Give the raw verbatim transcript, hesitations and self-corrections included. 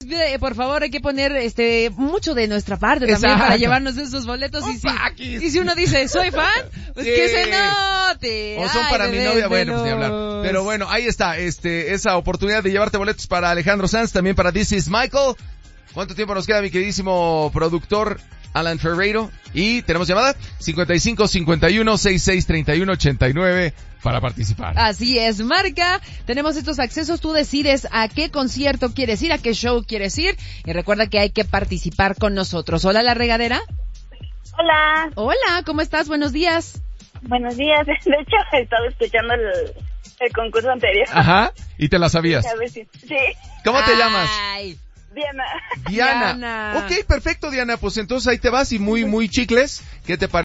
eh, por favor, hay que poner este mucho de nuestra parte también Exacto. para llevarnos esos boletos. Y si, y si uno dice, soy fan, pues Sí. que se note. O son Ay, para mi bebés novia, bueno, pues ni veloz. hablar. Pero bueno, ahí está, este, esa oportunidad de llevarte boletos para Alejandro Sanz, también para This Is Michael. ¿Cuánto tiempo nos queda, mi queridísimo productor Alan Ferreiro? Y tenemos llamada cincuenta y cinco, cincuenta y uno, sesenta y seis, treinta y uno, ochenta y nueve para participar. Así es, marca. Tenemos estos accesos. Tú decides a qué concierto quieres ir, a qué show quieres ir. Y recuerda que hay que participar con nosotros. Hola, La Regadera. Hola. Hola, ¿cómo estás? Buenos días. Buenos días. De hecho, he estado escuchando el, el concurso anterior. Ajá, y te la sabías. A ver si... Sí. ¿Cómo te Ay. llamas? Diana. Diana. Diana. Ok, perfecto, Diana. Pues entonces ahí te vas y muy, muy chicles. ¿Qué te parece?